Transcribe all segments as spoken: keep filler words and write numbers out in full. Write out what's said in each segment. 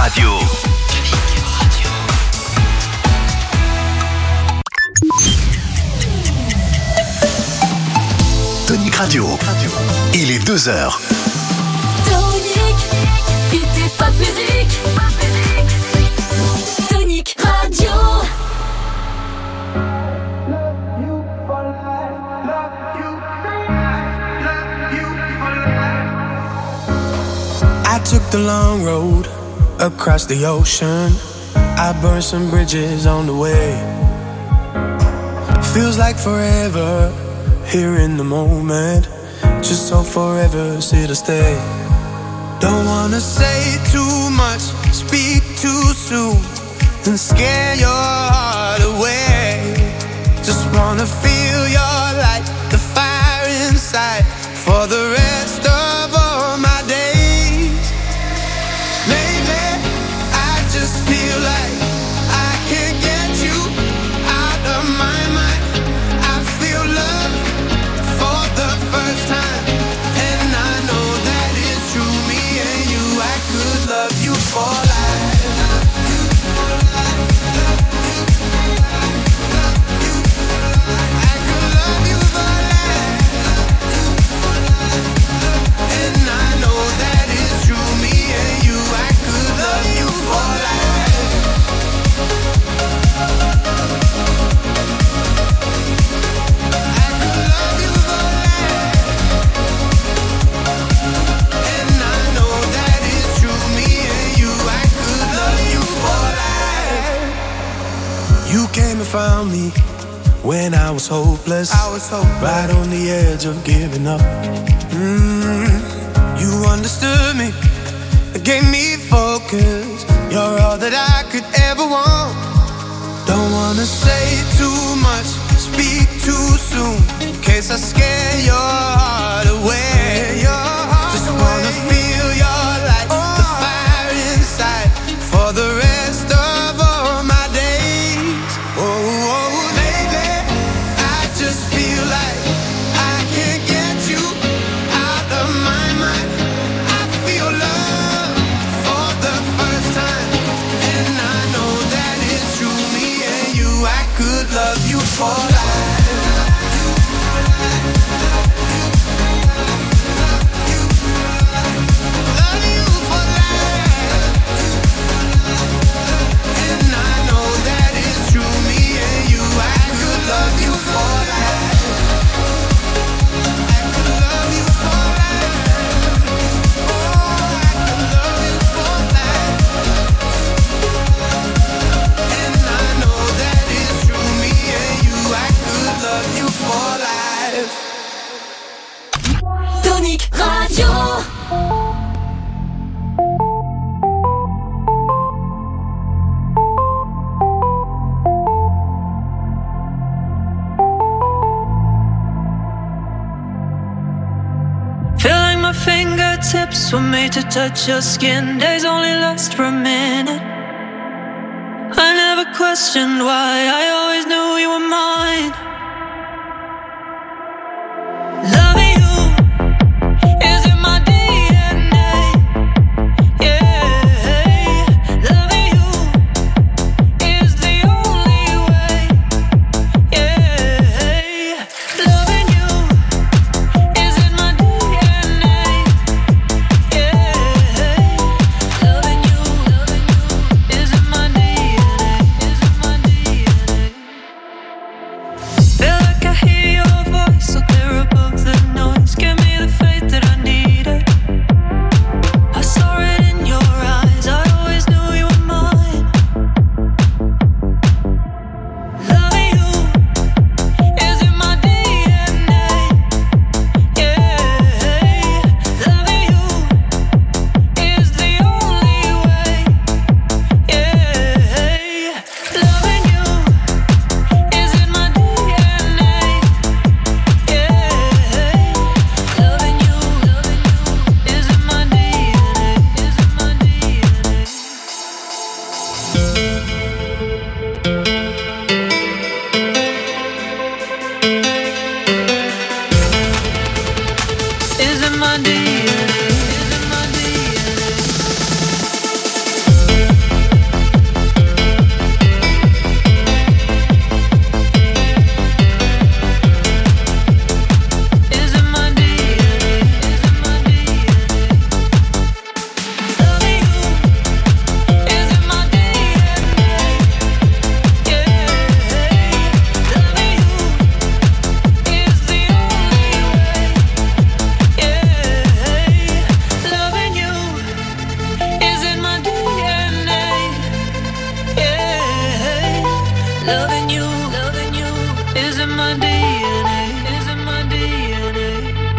Radio. Tonic Radio. Il est deux heures. Tonic, hit et pop musique. Tonic Radio. I took the long road across the ocean. I burned some bridges on the way. Feels like forever here in the moment. Just so forever, sit or stay. Don't wanna say too much, speak too soon, and scare your heart away. Just wanna feel your light, the fire inside, for the rest of all my days. Lately, I just feel like I can't get you out of my mind. I feel love for the first time, and I know that it's true. Me and you, I could love you for life. I could love you for life, and I know that it's true. Me and you, I could love you for life. I could love you for life, and I know that it's true. Me and you, I could love you for life. You came and found me when I was hopeless. I was hopeless, right on the edge of giving up. Mm, you understood me, gave me focus. You're all that I could ever want. Don't wanna say too much, speak too soon, in case I scare your heart away. Just wanna feel your light, the fire inside, for the rest of all my days. Oh, oh, baby, I just feel like I can't get you out of my mind. I feel love for the first time, and I know that it's true. Me and you, I could love you for life. Love you for life, and I know that it's true. Me and you, I could love you for life. I could love you for life. Oh, I could love you for life, and I know that it's true. Me and you, I could love you for life. Tonic Radio. Feel like my fingertips were made to touch your skin. Days only last for a minute. I never questioned why, I always knew you were mine. Loving you is in my D N A. Yeah, loving you is the only way. Yeah, loving you is in my D N A. Yeah, loving you, loving you is in my D N A. Is in my D N A. Feel like I hear your voice so clear above the noise. Give me the faith that I needed. I saw it in your eyes, I always knew you were mine. Loving you is in my D N A. Yeah, loving you is the only way. Yeah, loving you is in my D N A. Yeah, loving you, loving you is in my D N A. Is in my D N A. Is in my D N A. Is in my D N A. is in my D N A, is in my D N A.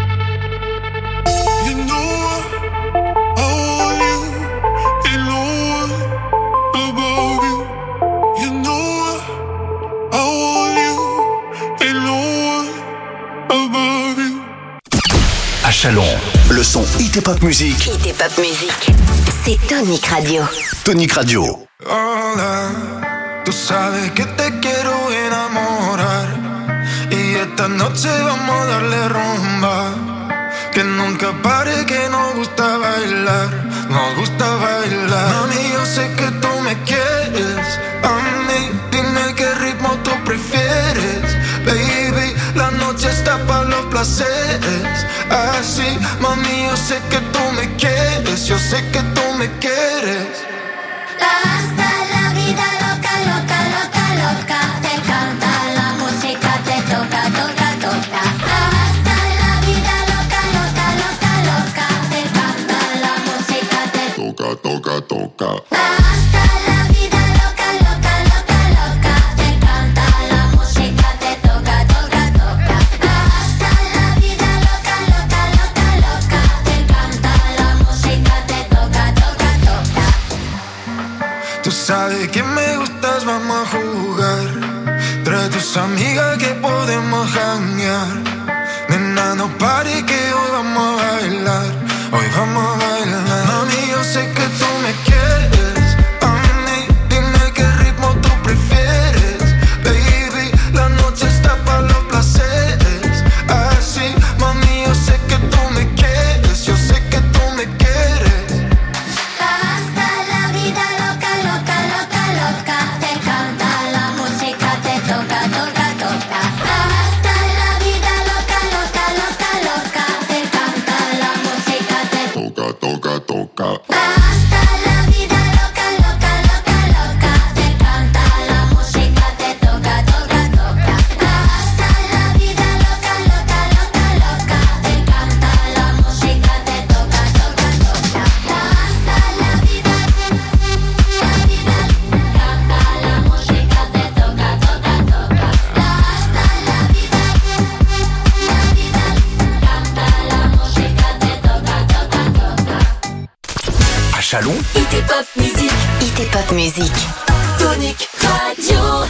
You know I want you, ain't no one above you. You know I want you, ain't no one above you. À Chalon, le son Hit et Pop Music. Hit et Pop Music, c'est Tonic Radio. Tonic Radio. Hola, tú sabes que te quiero enamorar y esta noche vamos a darle rumba. Que nunca pare, que nos gusta bailar, nos gusta bailar. Mami, yo sé que tú me quieres, a mí, dime qué ritmo tú prefieres. Baby, la noche está para los placeres. Así, mami, yo sé que tú me quieres, yo sé que tú me quieres. Hasta la vida loca, loca, loca, loca. Te encanta la música, te toca, toca, toca. Hasta la vida loca, loca, loca, loca. Te encanta la música, te toca, toca, toca. Hasta la vida loca, loca, loca, loca. Te encanta la música, te toca, toca, toca. Hasta la vida loca, loca, loca, loca. Te encanta la música, te toca, toca, toca. Tú sabes que me gustas, vamos a jugar. Trae tus amigas que podemos janguear. Nena, no pare que hoy vamos a bailar. Hoy vamos a bailar. Mami, yo sé que tú me quieres. A mí, dime qué ritmo tú prefieres. Baby, la noche está para los placeres. Así, mami, yo sé que tú me quieres. Yo sé que tú me quieres. Hasta la vida loca, loca, loca, loca. Te encanta la música, te toca, toca, toca. Hasta la vida loca, loca, loca, loca. Te encanta la música, te Toca, toca, toca. Hasta la vida loca, loca, loca, loca. Te encanta la música, te toca, toca, toca. Hasta la vida loca, loca, loca, loca. Te encanta la música, te toca, toca, toca. Hasta la vida, la vida, canta la música, te toca, toca, toca. Hasta la vida, la vida, canta la música, te toca, toca, toca. À Chalon, Hit et Pop Music. Hit et Pop Music. Tonic Radio.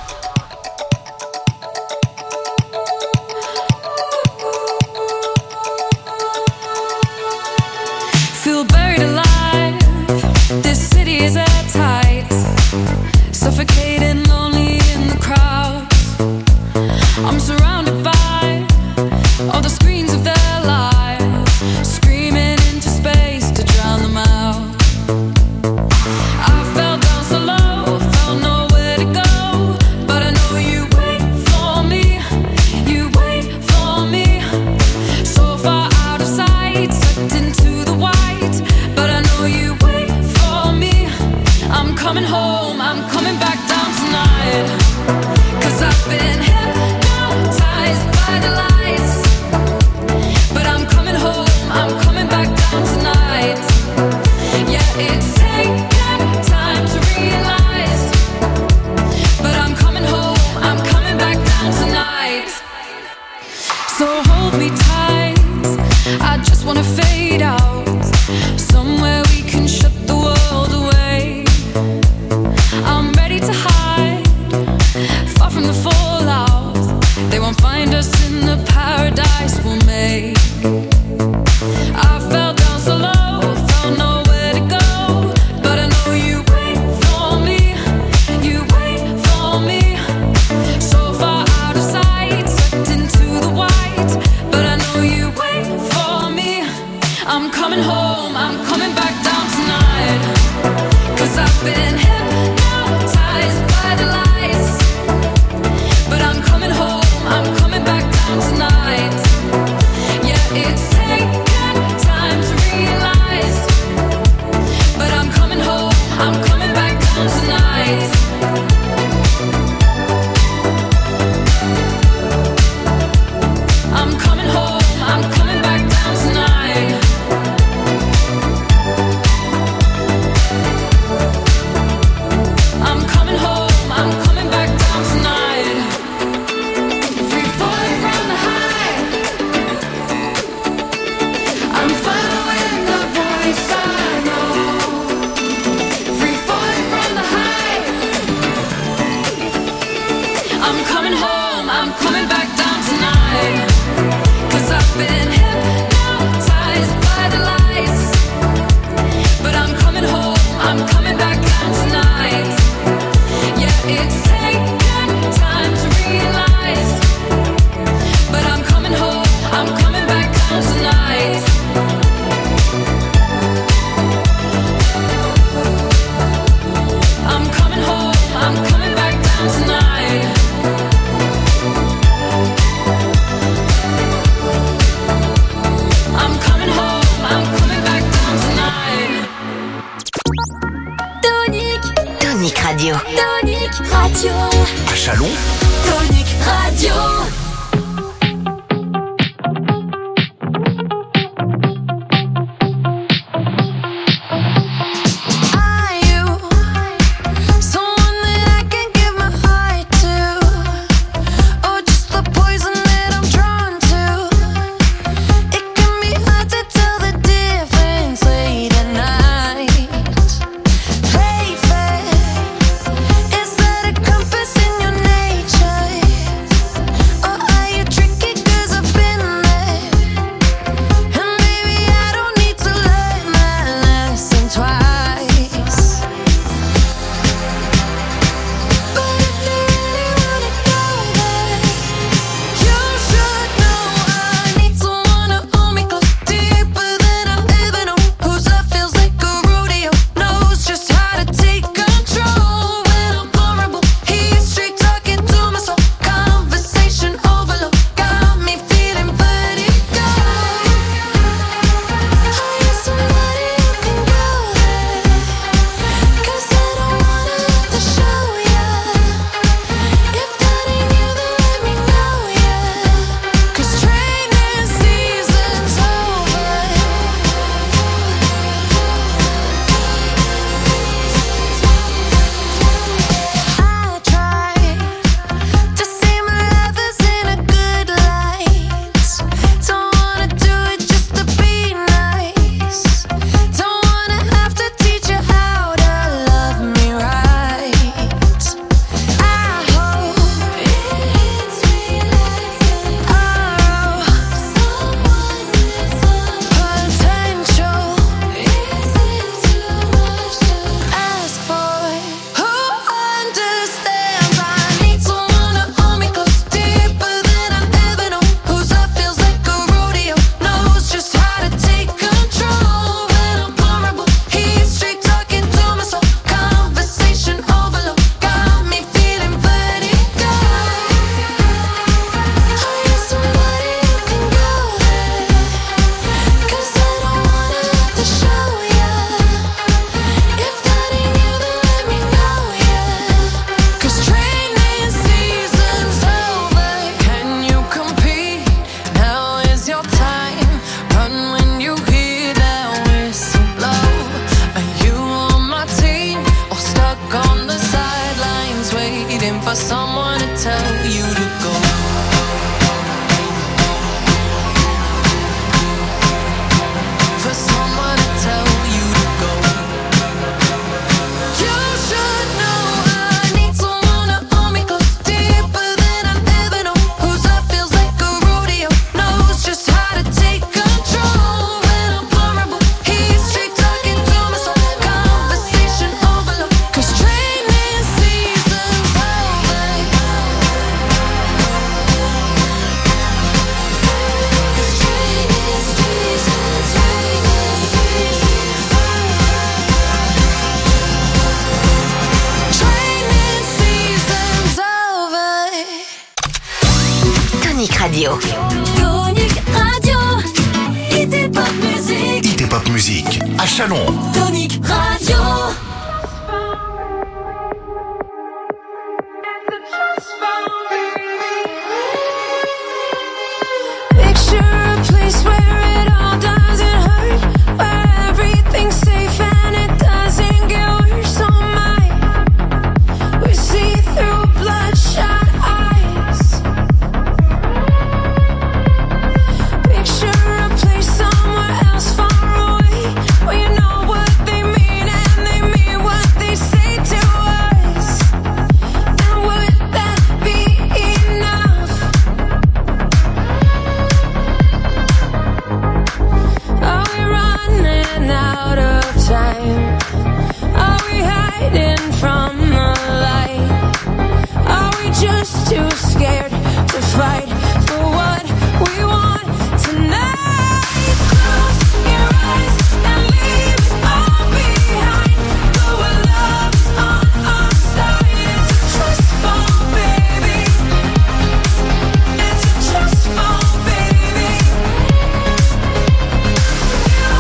Feel buried alive. This city is at tight. Suffocating, lonely in the crowd. I'm surrounded by all the screens of their lives, screaming into space to drown them out. I fell down so low, felt nowhere to go, but I know you wait for me, you wait for me. So far out of sight, sucked into the white, but I know you wait for me. I'm coming home, I'm coming back down tonight, 'cause I've been hypnotized by the lights. But I'm coming home, I'm coming back down tonight. Yeah, it's taken time to realize, but I'm coming home, I'm coming back down tonight. So hold me tight, I just wanna fade out, somewhere we can shut the world away. I'm ready to hide, far from the fallout. They won't find us in the paradise we'll make. I fell down so low, found nowhere to go, but I know you wait for me, you wait for me. So far out of sight, sucked into the white, but I know Radio. Tonic Radio. À Chalon, Tonic Radio. Radio. Tonic Radio. Hit Pop Music. Hit Pop Music. À Chalon. Tonic Radio.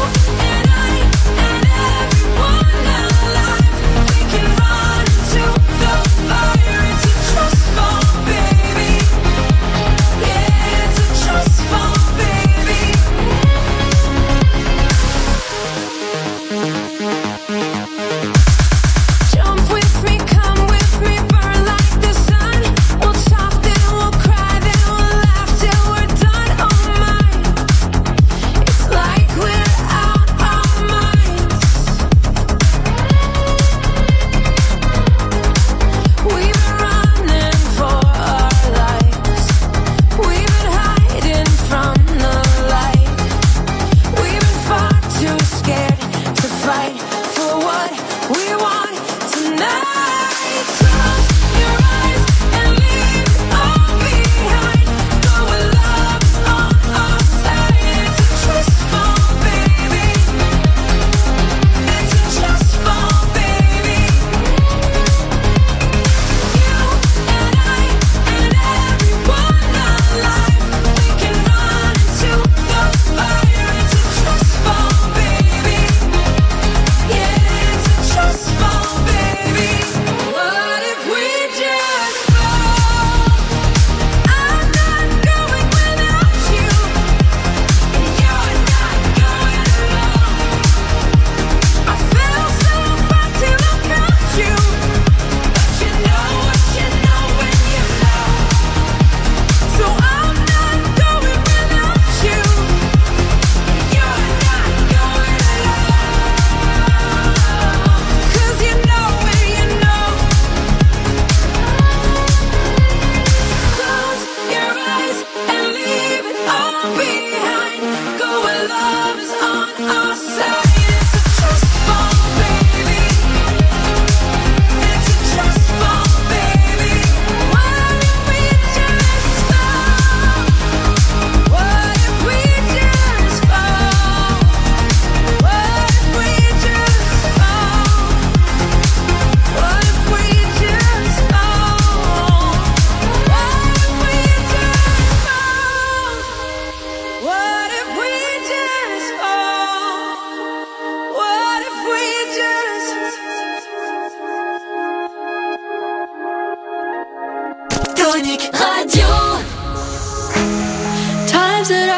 To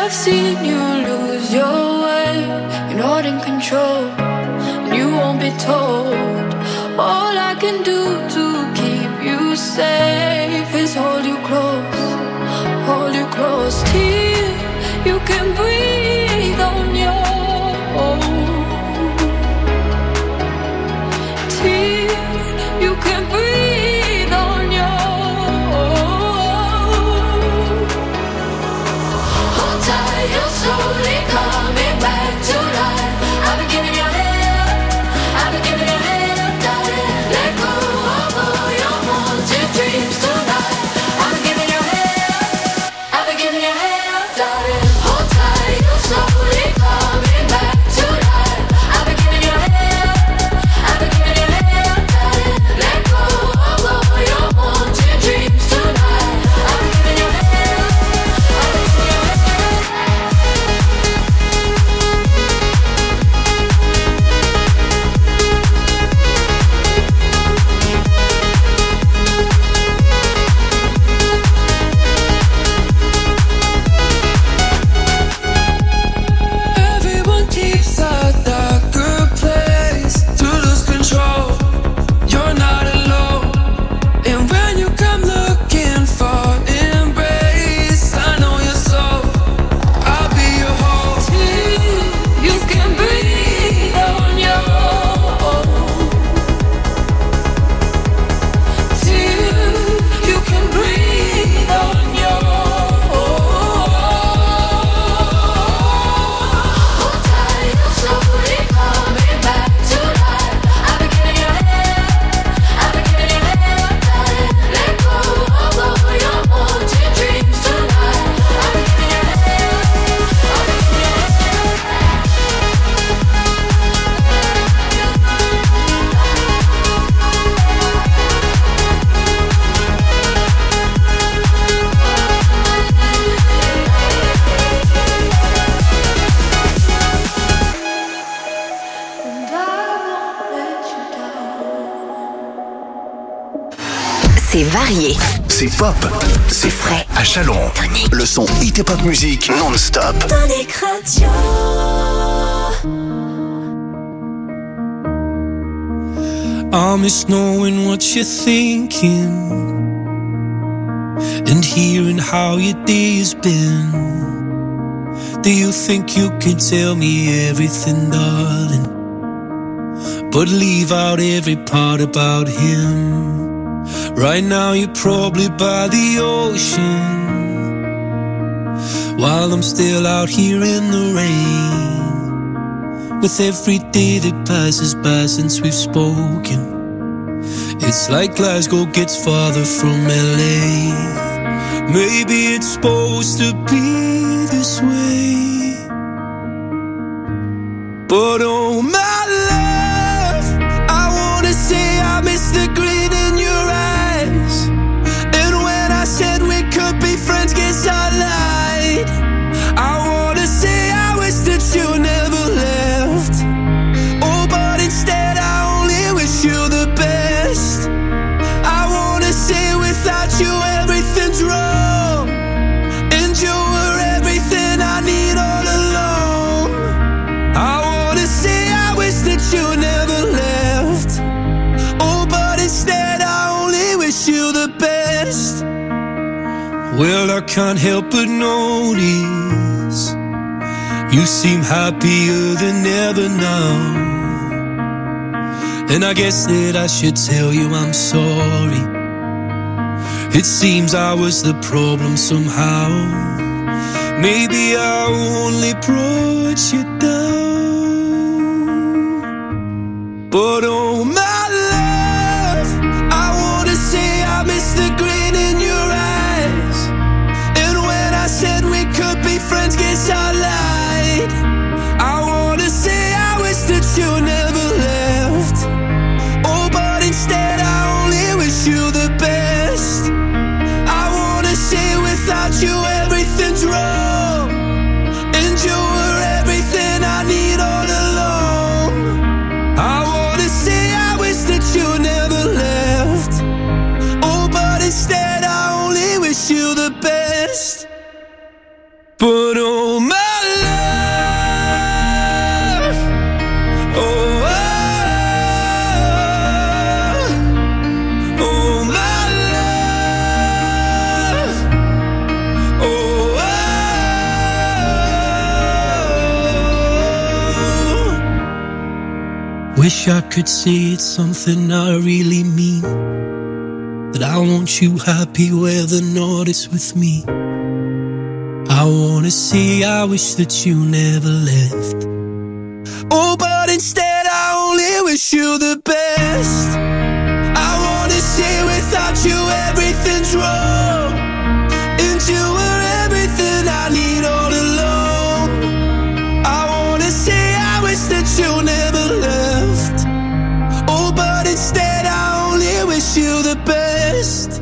I've seen you lose your way. You're not in control, and you won't be told. All I can do to keep you safe is hold you close, hold you close till you can breathe on your own. Till you can breathe on your own. Hold tight, you're slowly coming back to life. I've been giving you hell, I've been giving you hell, darling. Let go of all your haunted dreams tonight. I've been giving you hell, I've been giving you hell, darling. Hold tight, you're slowly coming back to life. I've been giving you hell, I've been giving you hell, darling. Let go of all your haunted dreams tonight. I've been giving you hell, I've been giving you hell. Everyone keeps a darker place to lose control. You're not alone, and when you come looking for embrace, I know your soul. I'll be your home till you can breathe on your own. Till you can breathe on your own. Hold tight, you're slowly coming back to life. I've been giving you hell, I've been giving you hell, darling. Let go of all your haunted dreams tonight. I've been giving you hell, I've been giving you and I won't let you down. C'est varié, C'est pop, c'est frais. À Chalon, le son Hit et Pop Music non-stop. Tonic Radio. I miss knowing what you're thinking and hearing how your day has been. Do you think you can tell me everything, darling, but leave out every part about him? Right now you're probably by the ocean, while I'm still out here in the rain. With every day that passes by since we've spoken, it's like Glasgow gets farther from L A. Maybe it's supposed to be this way, but oh my love, I wanna say I miss the grin in your eyes. And when I said we could be friends, guess I lied. I wanna say I wish that you never left. Oh, but instead I only wish you the best. I wanna say without you everything's wrong, and you were everything I need all along. I wanna say I wish that you never left. Oh, but instead I only wish you the best. Well, I can't help but notice you seem happier than ever now, and I guess that I should tell you I'm sorry. It seems I was the problem somehow. Maybe I only brought you down, but oh my love, I wanna say I miss the grin in your eyes. And when I said we could be friends, guess I lied. I wanna say I wish that you never left. Oh, but instead I only wish you the best. I wanna say without you everything's wrong, and you were everything I need all along. I wanna say I wish that you never left. Oh, but instead I only wish you the best. But oh Wish I could say it's something I really mean, that I want you happy where the north is with me. I wanna say I wish that you never left. Oh, but instead I only wish you the best. I wanna say without you everything's wrong, and you were everything I need all along. I wanna say I wish that you never left. Oh, but instead I only wish you the best.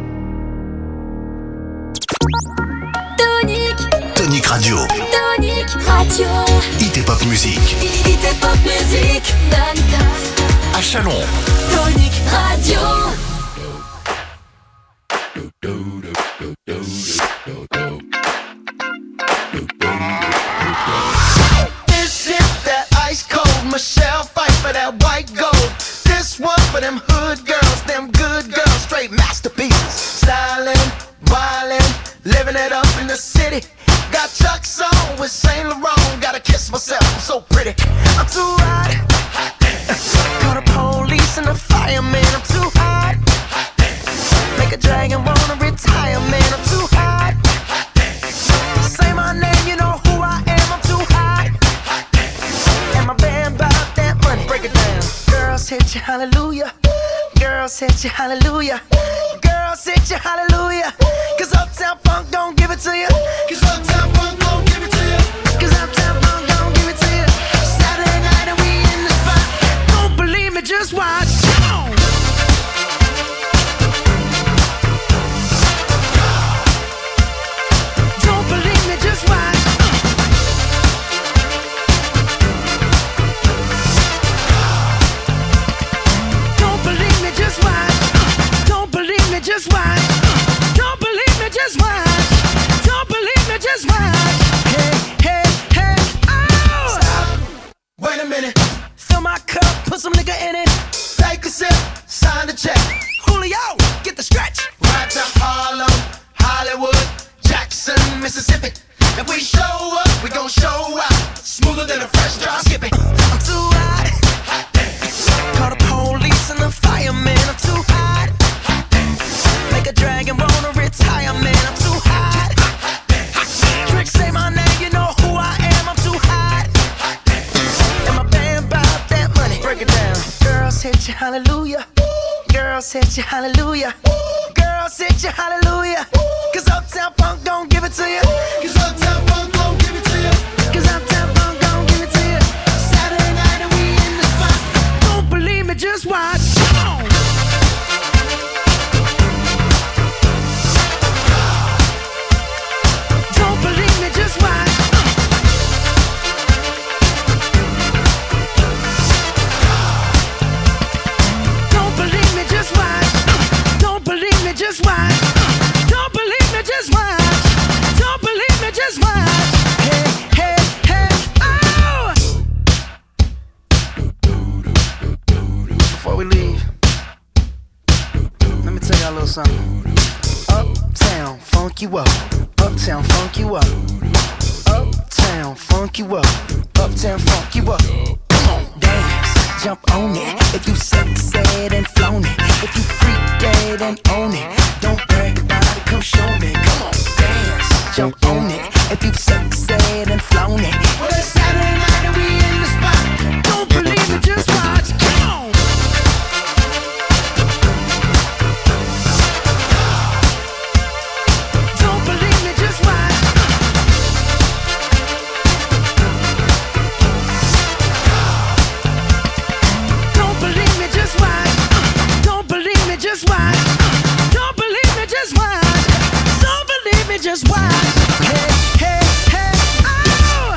Tonic, Tonic Radio. Tonic Radio. Hit et Pop Musique. Hit et Pop Musique. Non-stop. À Chalon. Tonic Radio. This is that ice cold Michelle fight for that white gold. This one for them hood girls, them good girls, straight masterpieces. Stylin', wildin', living it up in the city. Got Chuck's on with Saint Laurent. Gotta kiss myself, I'm so pretty. I'm too hot. Call the police and the fireman. I'm too hot. Make a dragon wanna retire, man. I'm too hot. Say my name, you know who I am. I'm too hot. And my band bought that money. Break it down. Girls hit you, hallelujah. Girls hit you, hallelujah. Girls hit you, hallelujah. Cause Uptown Funk don't give it to you. Cause Uptown Funk don't give it to you. Cause Uptown Funk don't give it to you. Saturday night and we in the spot. Don't believe me, just watch. Come on. Don't believe me, just watch. Don't believe me, just watch. Don't believe me, just watch. Don't believe me, just watch. Don't believe me, just watch. Hey, hey, hey, oh! Stop. Wait a minute. Fill my cup, put some nigga in it. Take a sip, sign the check. Julio, get the stretch. Right to Harlem, Hollywood, Jackson, Mississippi. If we show up, we gon' show out. Smoother than a fresh drop skipping. I'm too hot. Call the police and the fireman. I'm too hot. Make a dragon wanna retire, man. I'm too hot. Trick say my name, you know who I am. I'm too hot. And my band bought that money. Break it down. Girls hit you, hallelujah. Girls hit you, hallelujah. Girls hit you, hallelujah. Cause Uptown Funk don't give it to you. Cause Uptown Funk don't give it to you. Cause Uptown Funk don't give it to you. Saturday night and we in the spot. Don't believe me, just watch. Come on. Don't believe me, just watch. Don't believe me, just watch. Don't believe me, just watch. Don't believe me, just watch. Don't believe me, just watch. Hey, hey, hey, oh! Before we leave, let me tell y'all a little something. Uptown, funk you up. Uptown, funk you up. Uptown, funk you up. Uptown, funk you up. Come on, dance, jump on it. If you sexed and flown it. If you freak dead and own it. Don't brag about it, come show me. Come on, dance, jump on it. If you sexed and flown it. Well, it's Saturday night and we in the spot. Don't believe it, just watch. Come on. Don't believe me, just watch. Don't believe me, just watch. Don't believe me, just watch. Don't believe me, just watch. Don't believe me, just watch. Hey, hey, hey, oh!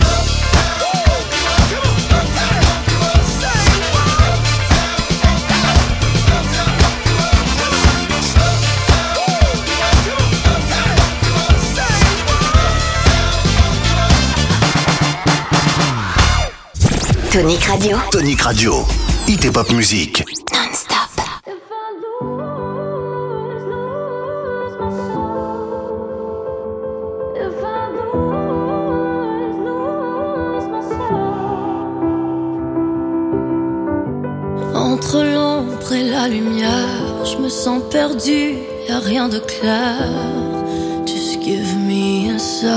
Tonic Radio. Tonic Radio. Hit et Pop Musique. Non-stop. If I lose, lose my soul. If I lose, lose my soul. l'ombre et la lumière, je me sens perdue, y'a rien de clair. Just give me a sign.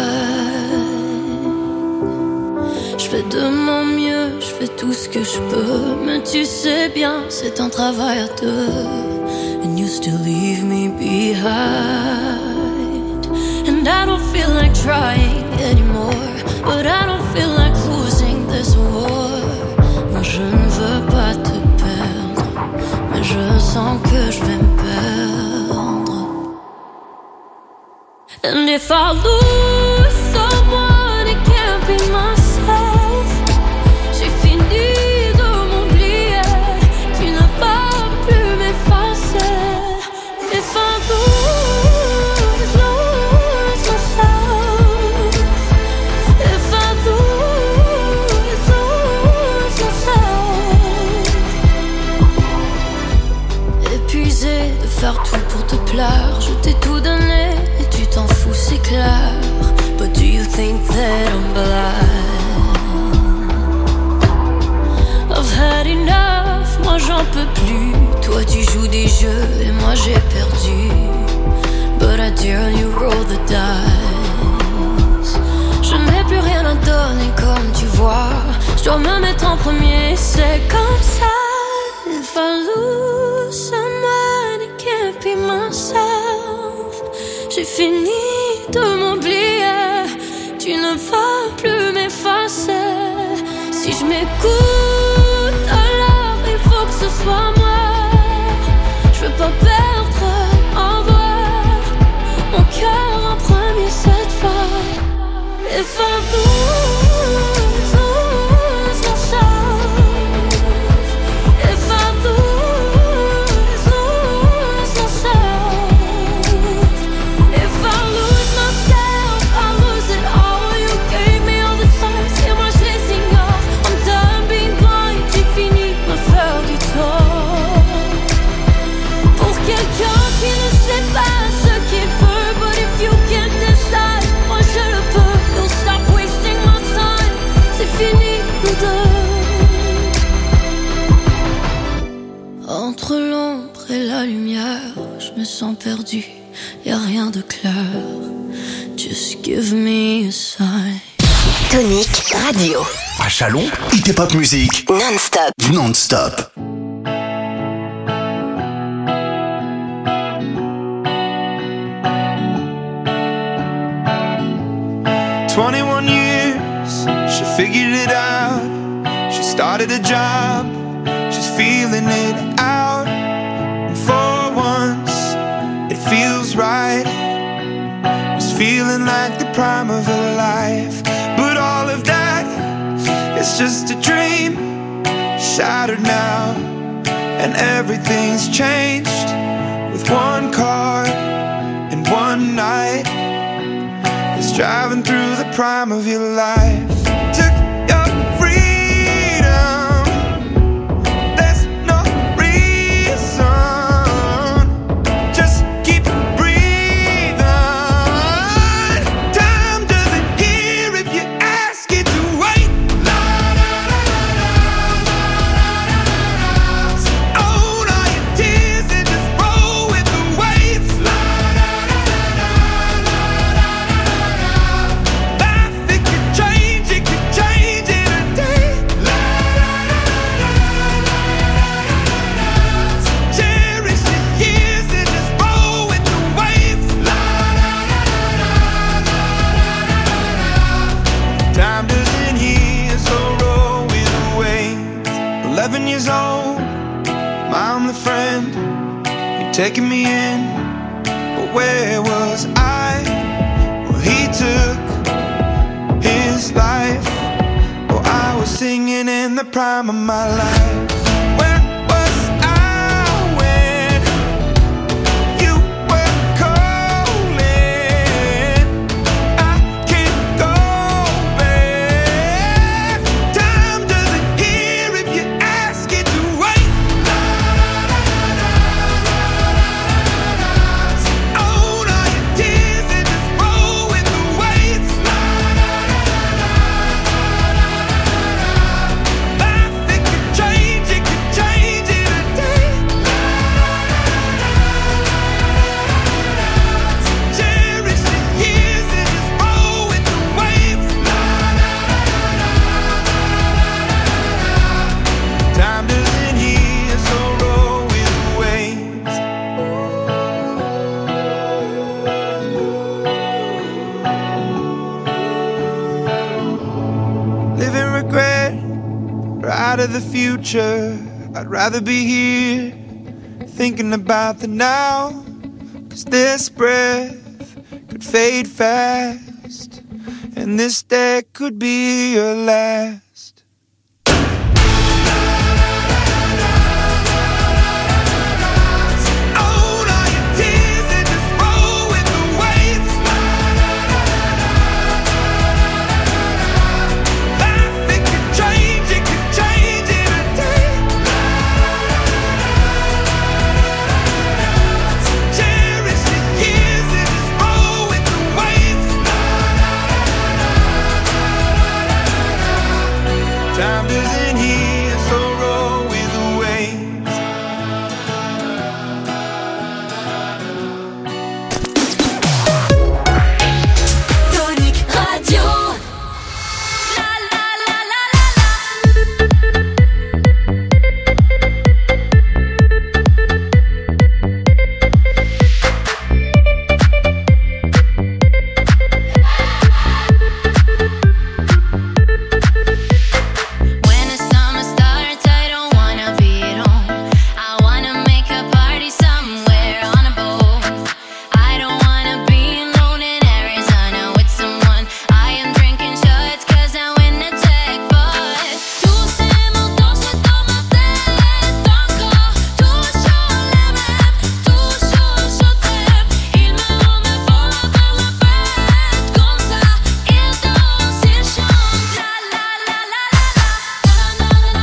Je fais de mon mieux, je fais tout ce que je peux, mais tu sais bien, c'est un travail à deux. And you still leave me behind. And I don't feel like trying anymore, but I don't feel like losing this war. Moi je ne veux pas te perdre, mais je sens que je vais me perdre. And if I lose someone, it can't be myself. J'ai fini de m'oublier, tu ne vas plus m'effacer. If I lose, lose myself. If I lose, lose myself. Épuisé de faire tout pour te plaire, je t'ai tout donné et tu t'en fous, c'est clair. But do you think that I'm blind? I've had enough, moi j'en peux plus. Toi tu joues des jeux et moi j'ai perdu. But I dare you roll the dice. Je n'ai plus rien à donner comme tu vois. Je dois me mettre en premier, c'est comme ça. If I lose someone, it can't be myself. J'ai fini de m'oublier, tu ne vas plus m'effacer. Si je m'écoute, alors il faut que ce soit moi. Je veux pas perdre en voir mon cœur en premier cette fois. If I lose, lose myself. If I lose, lose myself. If I lose myself, I lose it all. You gave me all the signs, et moi je les ignore. I'm done being blind, j'ai fini de me faire du tort. Pour quelqu'un qui ne sait pas ce qu'il veut, but if you can't decide, moi je le peux. You'll stop wasting my time, c'est fini nous deux. Entre l'ombre et la lumière, je me sens perdu, y'a rien de clair. Just give me a sign. Tonic Radio. À Chalon, Hit Pop Music. Non-stop. Non-stop. twenty-one years, she figured it out. She started a job, she's feeling it out. And for once, it feels right. It's feeling like the prime of her life. But all of that, it's just a dream, shattered now. And everything's changed with one car and one night. It's driving through the prime of your life. Took your freedom, there's no reason. Just keep breathing. Time doesn't hear if you ask it to wait. La, la, la, la, la, la, la, la. So own all your tears and just roll with the waves. La, la, la, la, la, la, la, la. Life, it could change, it could change in a day. La, la, la, la, la, la, la. So cherish your years and just roll with the waves. La, la, la, la, la, la, la. Time doesn't heal, so roll with the waves. Eleven years old, I'm the friend. You're taking me in, but where was I? Well, he took his life. Oh, I was singing in the prime of my life. Where was I when you were calling? I can't go back. Time doesn't hear if you ask it to wait. La, la, la, la, la, la, la. So own all your tears and just roll with the waves. La, la, la, la, la, la, la. Life, it could change, it out of the future. I'd rather be here, thinking about the now. 'Cause this breath could fade fast, and this day could be your last. Time doesn't heal, so roll with the waves. Tonic Radio. La la la la la la. When the summer starts, I don't wanna be at home. I wanna make a party somewhere on a boat. I don't wanna be alone in Arizona with someone. I am drinking shots 'cause I win the jackpot. Tu sei molto sotto ma te tocco. Tu show limit, tu show show trap. Il mio nome vola per la fête. Comme ça, il danse, il chante. La la la la la la.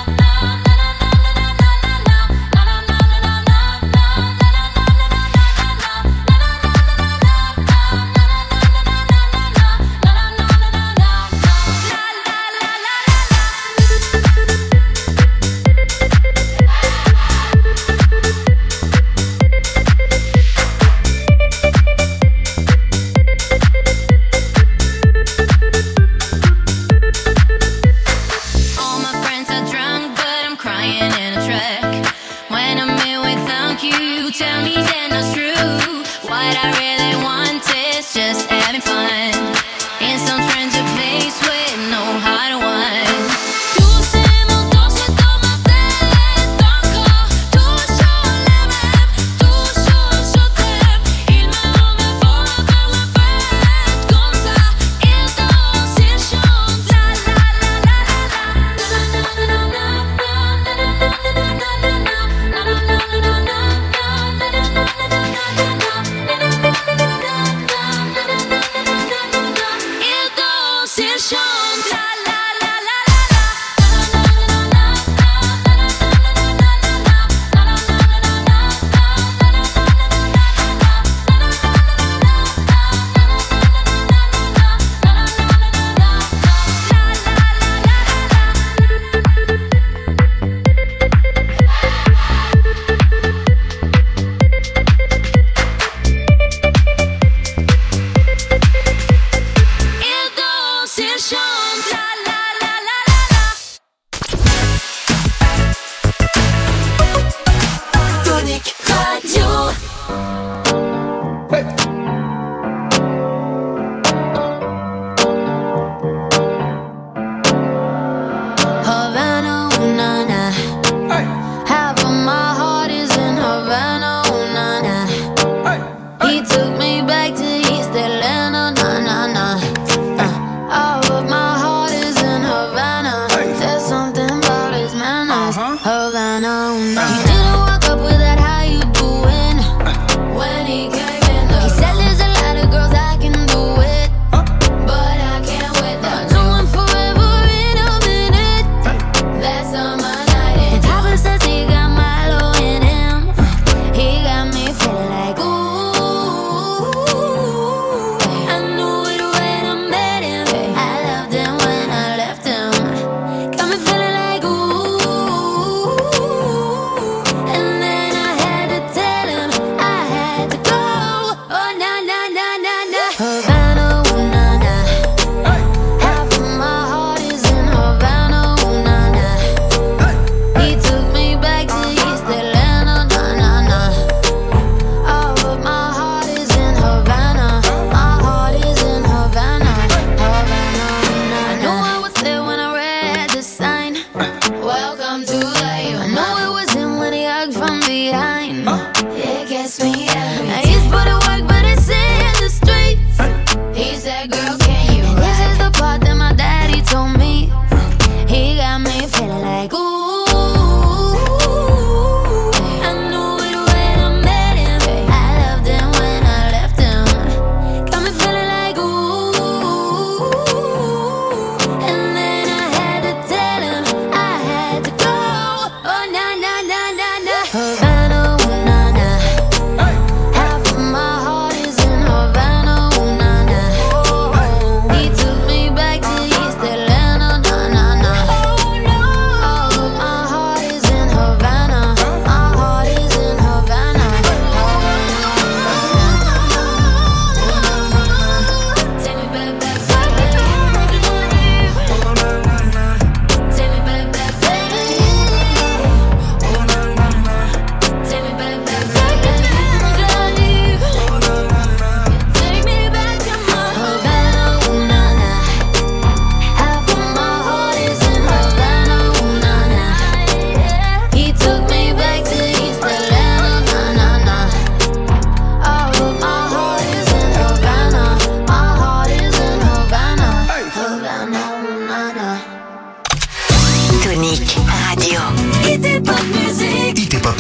All my friends are drunk, but I'm crying in a track. When I'm here without you, you tell me that it's true. What I really want is just having fun in some stranger place with no hard one. Tu sei molto sotto ma te tocco. Tu show limit, tu show show trap. Il mio nome vola per la fête. Comme ça, il danse, il chante. La la la la la la.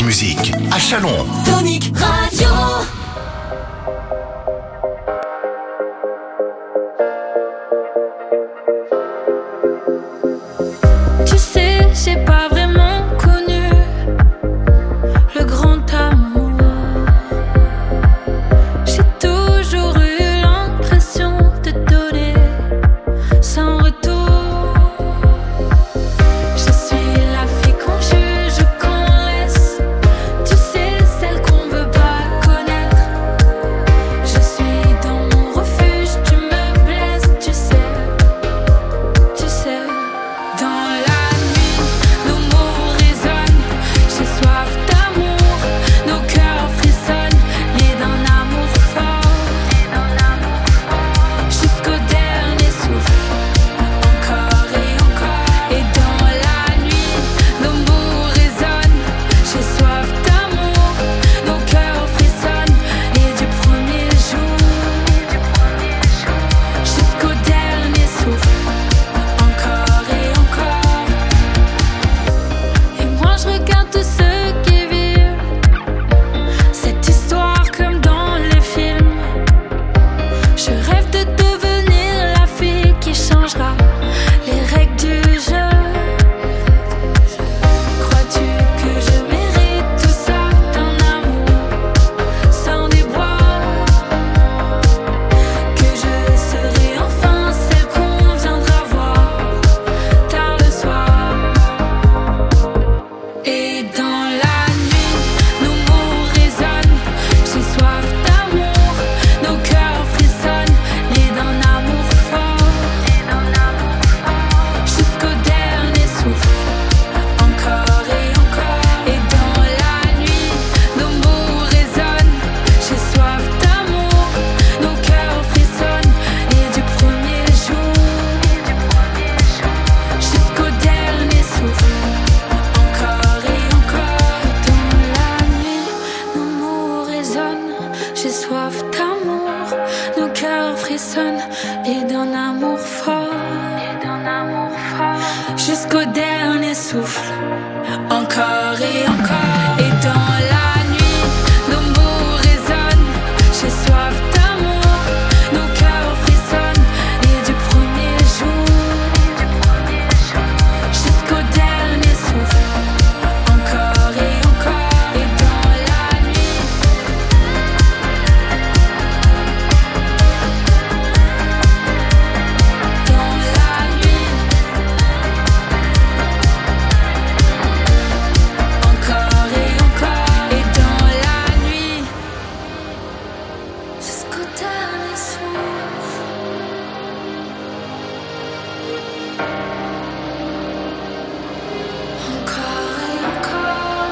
musique à Chalon. Tonic Radio. Tu sais, j'ai pas vraiment connu le grand amour. J'ai toujours eu l'impression de donner sans retour. Je suis la fille qu'on juge, qu'on laisse. Tu sais, celle qu'on veut pas connaître. Je suis dans mon refuge, tu me blesses, tu sais. Tu sais, dans la nuit, nos mots résonnent. J'ai soif d'amour, nos cœurs frissonnent, liés d'un amour fort. Jusqu'au dernier souffle, encore et encore. Et dans la nuit, nos mots résonnent. J'ai soif d'amour, nos cœurs frissonnent, liés du premier jour. Jusqu'au dernier souffle, encore et encore. Et moi je regarde tous ceux qui vivent cette histoire comme dans les films. Je rêve de devenir la fille qui changera les règles du jeu. Crois-tu que je mérite tout ça, d'un amour sans déboire? Que je serai enfin celle qu'on viendra voir tard le soir. Et dans la nuit, nos mots résonnent. J'ai soif d'amour, nos cœurs frissonnent, liés d'un amour fort. Jusqu'au dernier souffle, encore et encore. Et dans la nuit, nos mots résonnent. J'ai soif d'amour, nos cœurs frissonnent, liés du premier jour. Jusqu'au dernier souffle, encore et encore. Dans la nuit, nos mots résonnent. J'ai soif d'amour, nos cœurs frissonnent, et d'un amour fort. Jusqu'au dernier souffle, encore et encore. Et dans la nuit, nos mots résonnent. J'ai soif d'amour, nos cœurs frissonnent, et du premier jour. Jusqu'au dernier souffle, encore et encore. Et dans la nuit, dans la nuit, encore et encore. Et dans la nuit, jusqu'au dernier souffle. Encore et encore.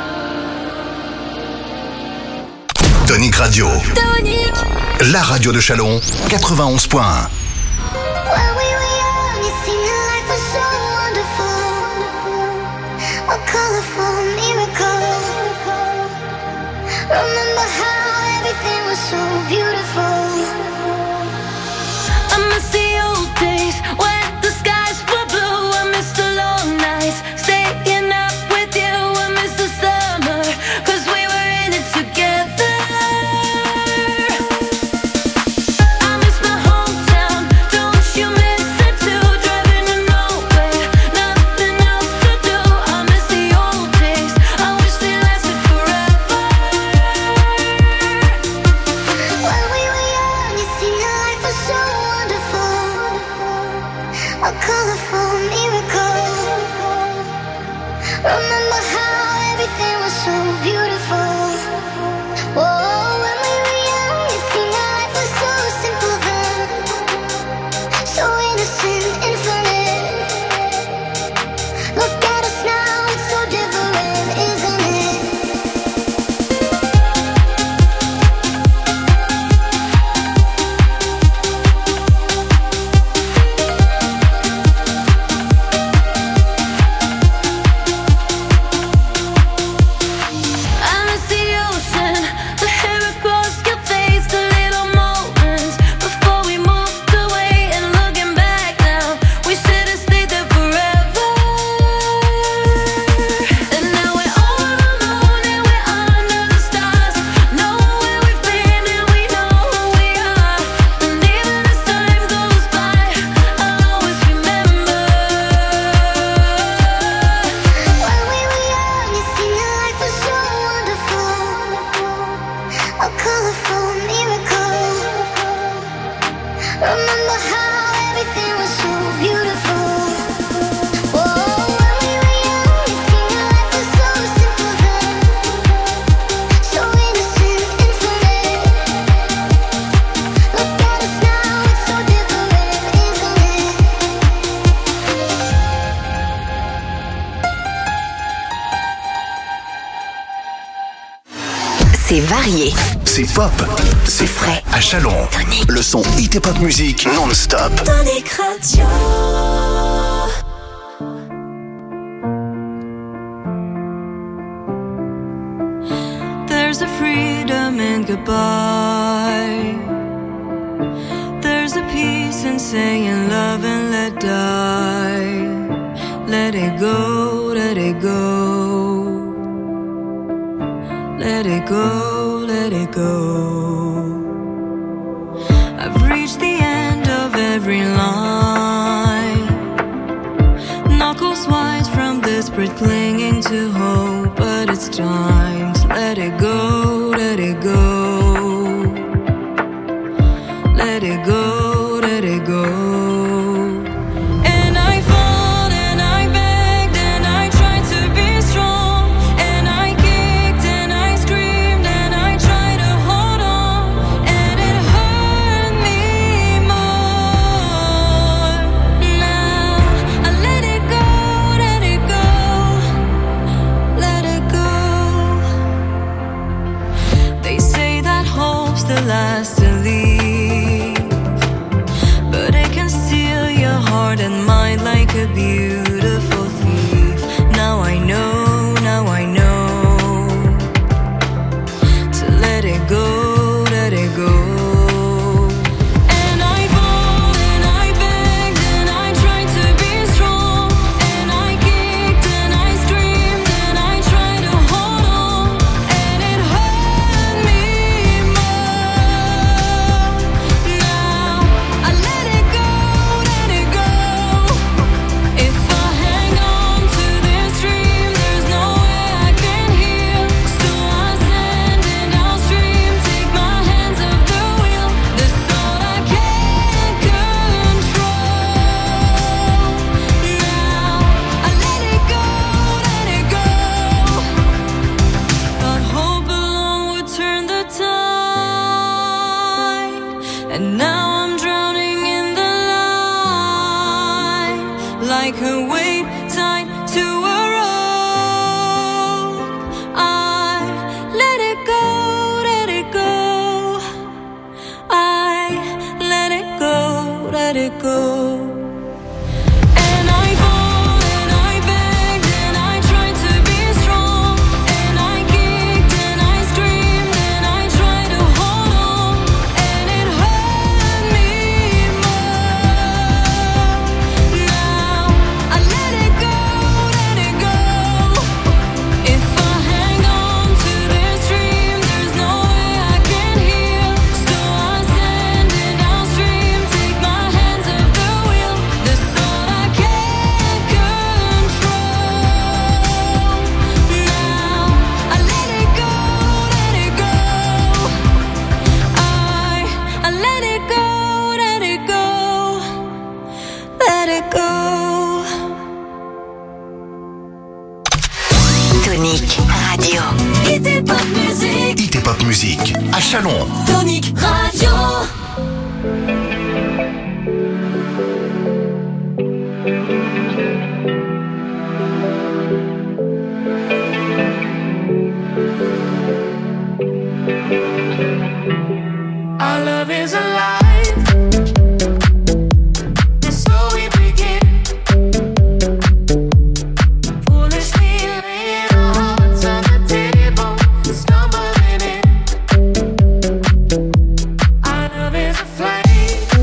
Tonic Radio, Tonic. la radio de Chalon, quatre-vingt-onze point un. When we were young, it seemed that life was so wonderful. A colorful miracle. Remember how everything was so beautiful. I miss the old days when the skies were blue. I miss the long nights, staying up with you. I miss the summer, cause we were in it together. I miss my hometown, don't you miss it too? Driving to nowhere, nothing else to do. I miss the old days, I wish they lasted forever. When we were remember how everything was so beautiful. Oh, when we were young, it seemed our life was so simple then, so innocent, infinite. Look at us now, it's so different, isn't it? C'est varié. C'est pop, c'est frais. À Chalon, le son Hit et Pop Music non-stop. Tonic Radio. There's a freedom in goodbye. There's a peace in saying love and let die. Let it go, let it go. Let it go, let it go. I've reached the end of every line. Knuckles wide from desperate clinging to hope. But it's time to let it go, let it go. Let it go, let it go. Last to leave, but it can steal your heart and mind like a beautiful thief. Now I know, now I know to let it go, let it go. À Chalon, Tonic Radio. Our love is alive. And so we begin. Foolishly laying our hearts on the table, stumbling in. Our love is a flame.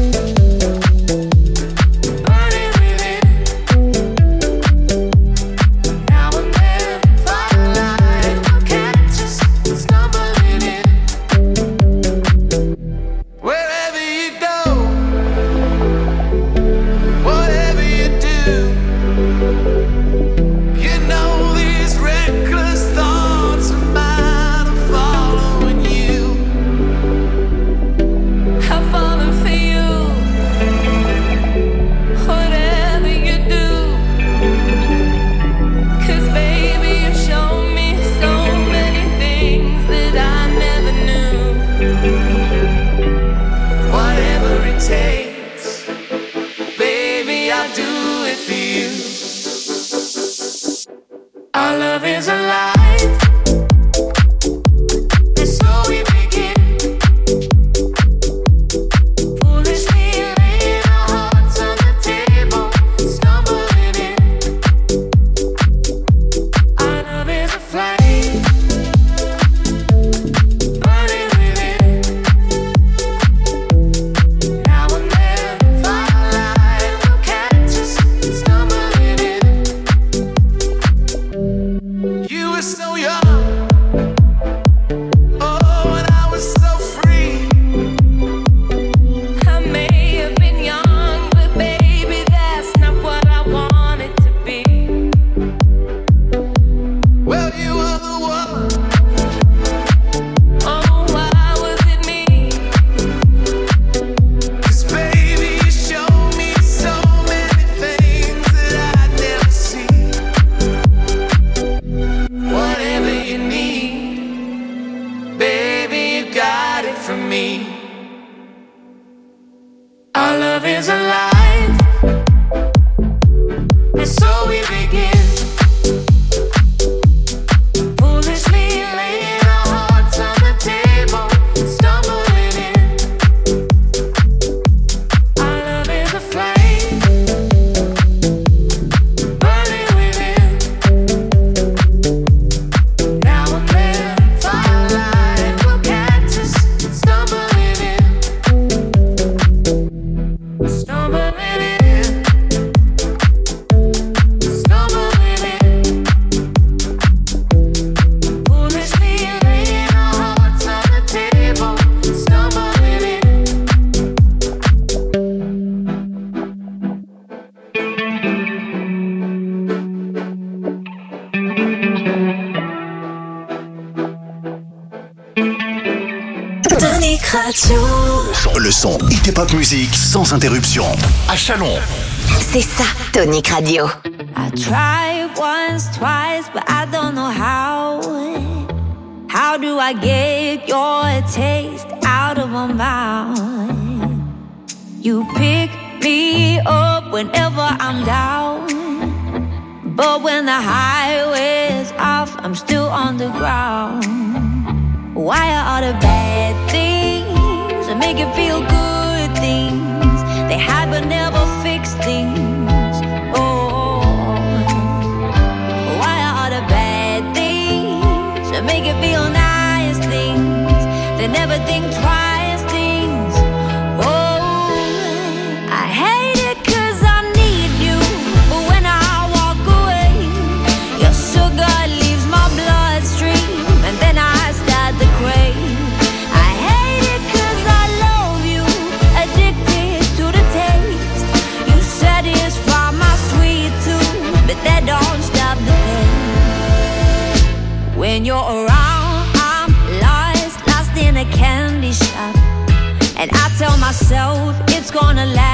is alive, and so we begin. Foolishly laying our hearts on the table, stumbling in. Our love is a flame, burning within. Now and then, firelight will catch us, stumbling in. Stumbling in, stumbling in. Foolishly laying our hearts on the table, stumbling in. Tonic Radio. Le son Hit et Pop Music sans interruption. À Chalon. C'est ça, Tonic Radio. I tried once, twice, but I don't know how. How do I get your taste out of my mouth? You pick me up whenever I'm down, but when the highway's off, I'm still on the ground. Why are all the bad things that make it feel good things? They hide but never fix things. Oh, why are all the bad things that make it feel nice things? They never think twice things. Oh, I hate it 'cause I need you, but when I walk away, your sugar leaves my bloodstream, and then I start to crave. I hate it 'cause I love you, addicted to the taste. You satisfy my sweet tooth, but that don't stop the pain. When you're around, I'm lost, lost in a candy shop, and I tell myself it's gonna last.